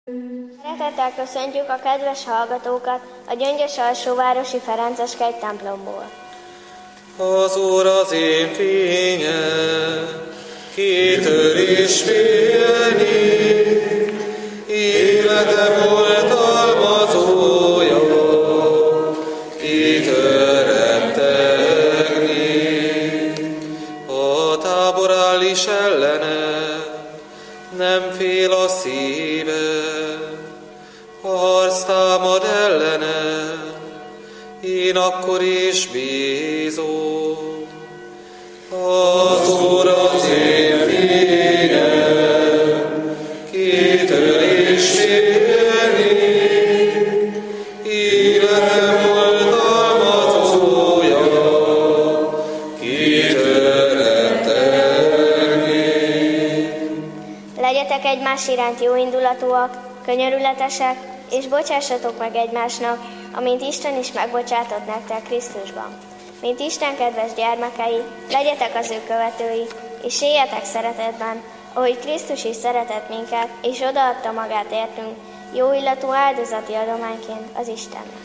Szeretettel köszöntjük a kedves hallgatókat a Gyöngyös alsóvárosi Ferences kegy templomból. Az Úr az én fényem, kitör és félni, életem oltalmazója, kitör rettegni. A tábor áll is ellene, nem fél a szívem, a harc támad ellene, én akkor is bízom. Az Úr az én fényem, kitör és félni, életem oltalmazója, kitör rettegni. Legyetek egymás iránt jóindulatúak, könyörületesek, és bocsássatok meg egymásnak, amint Isten is megbocsátott nektek Krisztusban. Mint Isten kedves gyermekei, legyetek az ő követői, és éljetek szeretetben, ahogy Krisztus is szeretett minket, és odaadta magát értünk, jó illatú áldozati adományként az Istennek.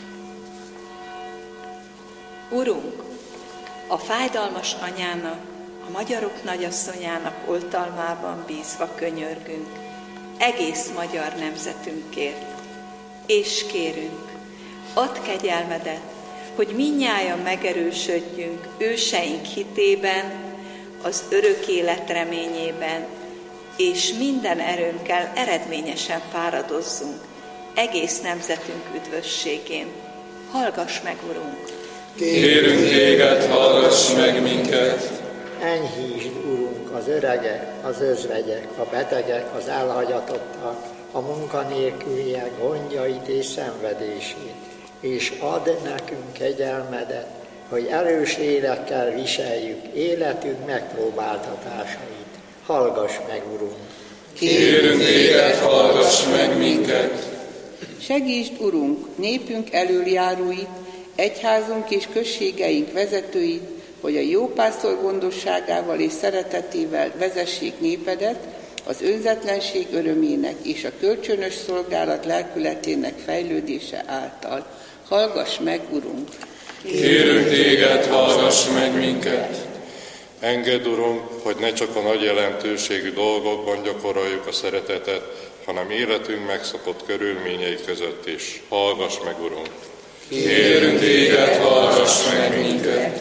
Urunk, a fájdalmas anyának, a magyarok nagyasszonyának oltalmában bízva könyörgünk, egész magyar nemzetünkért, és kérünk, add kegyelmedet, hogy mindnyájan megerősödjünk őseink hitében, az örök élet reményében, és minden erőnkkel eredményesen fáradozzunk egész nemzetünk üdvösségén. Hallgass meg, Urunk! Kérünk téged, hallgass meg minket! Enyhítsd, Urunk, az öregek, az özvegyek, a betegek, az elhagyatottak, a munkanélküliek gondjait és szenvedését, és add nekünk kegyelmedet, hogy erős lélekkel viseljük életünk megpróbáltatásait. Hallgass meg, Urunk! Kérünk téged, hallgass meg minket! Segítsd, Urunk, népünk elöljáróit, egyházunk és községeink vezetőit, hogy a jópásztor gondosságával és szeretetével vezessék népedet az önzetlenség örömének és a kölcsönös szolgálat lelkületének fejlődése által. Hallgass meg, Urunk! Kérünk téged, hallgass meg minket! Engedd, Urunk, hogy ne csak a nagy jelentőségű dolgokban gyakoroljuk a szeretetet, hanem életünk megszokott körülményei között is. Hallgass meg, Urunk! Kérünk téged, hallgass meg minket!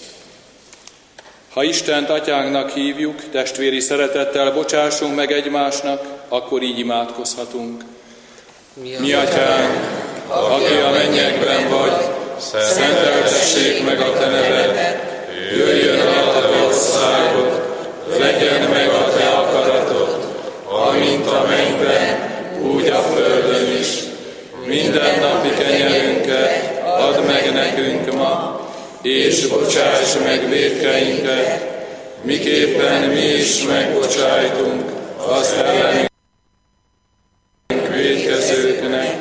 Ha Istent atyánknak hívjuk, testvéri szeretettel bocsássunk meg egymásnak, akkor így imádkozhatunk. Mi atyánk, aki a mennyekben vagy, szenteltessék meg a te neved, jöjjön el a te országod, legyen meg a te akaratod, amint a mennyben, úgy a földön is. Minden napi kenyerünket add meg nekünk ma, és bocsáss meg vétkeinket, miképpen mi is megbocsájtunk az ellenünk vétkezőknek.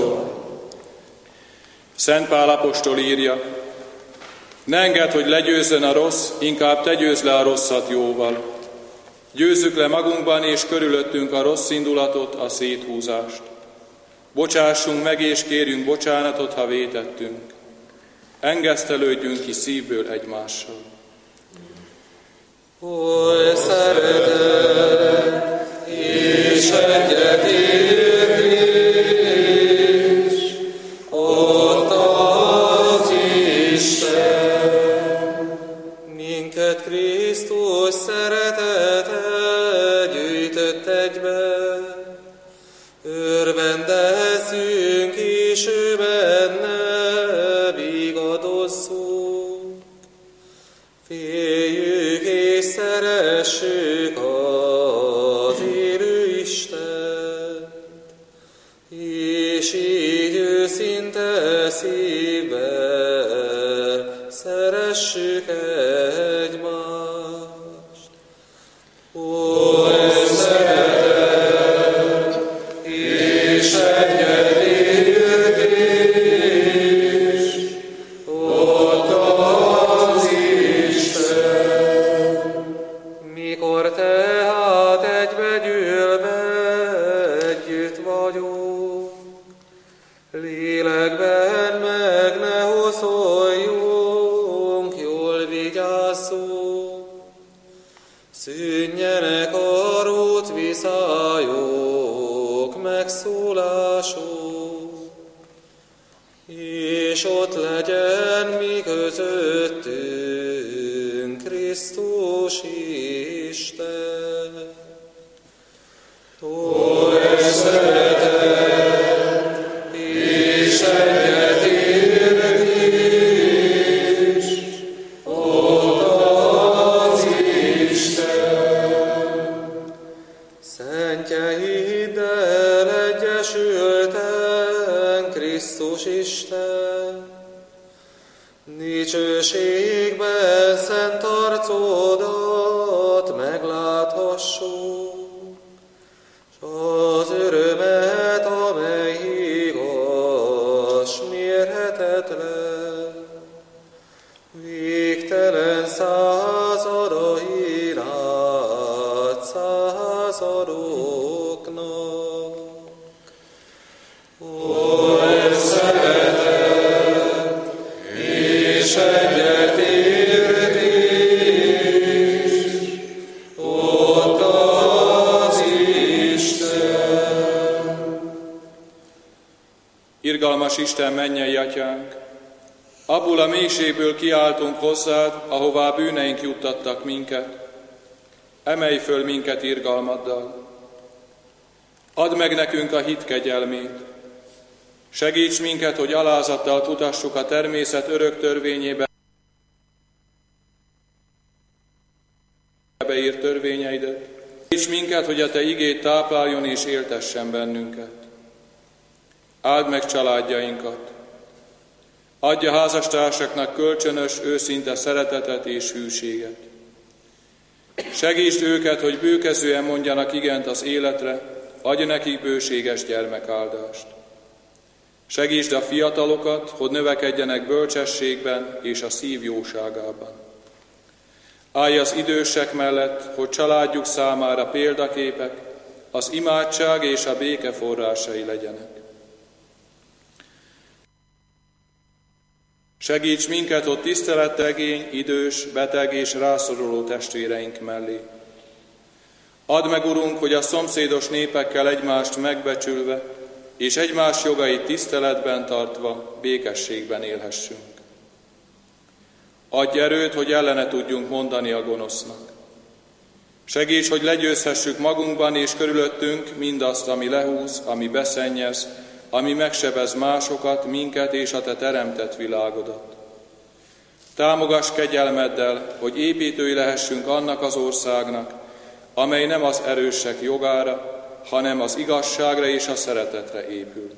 Szent Pál apostol írja, ne engedd, hogy legyőzzön a rossz, inkább te győzd le a rosszat jóval. Győzzük le magunkban és körülöttünk a rossz indulatot, a széthúzást. Bocsássunk meg és kérjünk bocsánatot, ha vétettünk. Engesztelődjünk ki szívből egymással. Oly szeretet és egyetértés, ott az Isten, minket Krisztus szeretete gyűjtött egybe, örvendezzünk és ő benne vigadozzunk. Féljük és szeressük az élő Istent, és így őszinte szívvel szeressük egymást. Oly szeretet és egyetértés, ott az Isten. Mikor tehát egybegyűlve együtt vagyunk, vágyunk. Lélekben meg ne hoszoljunk, jól vigyázzunk. Szűnjenek a rót viszályok, megszólások, és ott legyen mi közöttünk Krisztus Isten. Ó, szeretet és egyetértés, ott az Isten. Szentjeiddel egyesülten Krisztus Isten, dicsőségben szent arcodat megláthassuk, s az örömet, amely hígas, mérhetetlen, végtelen századain át századoknak. Ó, szeretet és egyetértés, ott az Isten. Irgalmas Isten, mennyei Atyánk, abból a mélységből kiáltunk hozzád, ahová bűneink juttattak minket. Emelj föl minket irgalmaddal. Add meg nekünk a hit kegyelmét. Segíts minket, hogy alázattal tutassuk a természet örök törvényébe beírt törvényeidet. Segíts minket, hogy a Te igéd tápláljon és éltessen bennünket. Áld meg családjainkat. Adj a házastársaknak kölcsönös, őszinte szeretetet és hűséget. Segítsd őket, hogy bőkezően mondjanak igent az életre, adj nekik bőséges gyermekáldást. Segítsd a fiatalokat, hogy növekedjenek bölcsességben és a szív jóságában. Állj az idősek mellett, hogy családjuk számára példaképek, az imádság és a béke forrásai legyenek. Segíts minket, hogy tisztelettegény, idős, beteg és rászoruló testvéreink mellé. Add meg, Urunk, hogy a szomszédos népekkel egymást megbecsülve és egymás jogait tiszteletben tartva békességben élhessünk. Adj erőt, hogy ellene tudjunk mondani a gonosznak. Segíts, hogy legyőzhessük magunkban és körülöttünk mindazt, ami lehúz, ami beszennyez, ami megsebez másokat, minket és a Te teremtett világodat. Támogass kegyelmeddel, hogy építői lehessünk annak az országnak, amely nem az erősek jogára, hanem az igazságra és a szeretetre épül.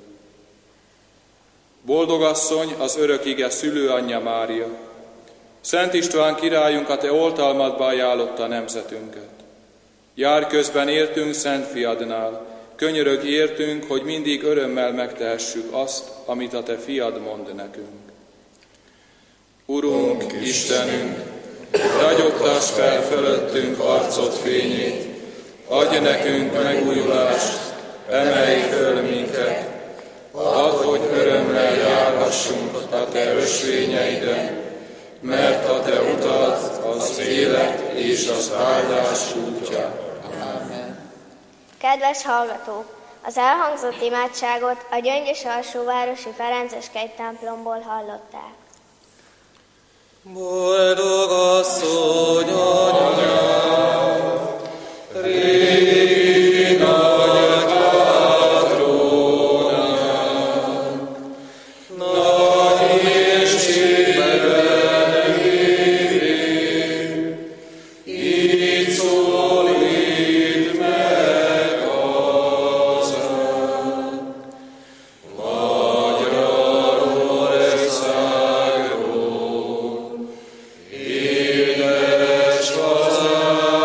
Boldog asszony, az örök ige szülőanyja Mária, Szent István királyunk, a Te oltalmadba ajánlotta nemzetünket. Járj közben értünk Szent Fiadnál, könyörögj értünk, hogy mindig örömmel megtehessük azt, amit a Te Fiad mond nekünk. Urunk, Istenünk, ragyogtass fel fölöttünk arcod fényét, adj nekünk megújulást, emelj föl minket, add, hogy örömmel járhassunk a Te ösvényeiden, mert a Te utad az élet és az áldás útja. Amen. Kedves hallgatók! Az elhangzott imádságot a Gyöngyös alsóvárosi Ferences-kegy templomból hallották. Boldog asszony, anyám, régi nagy trónán, nagy épségben élő, így szólít meg hozzánk. Magyarországról, édes hazánk,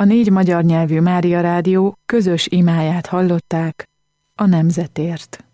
A 4 magyar nyelvű Mária Rádió közös imáját hallották a nemzetért.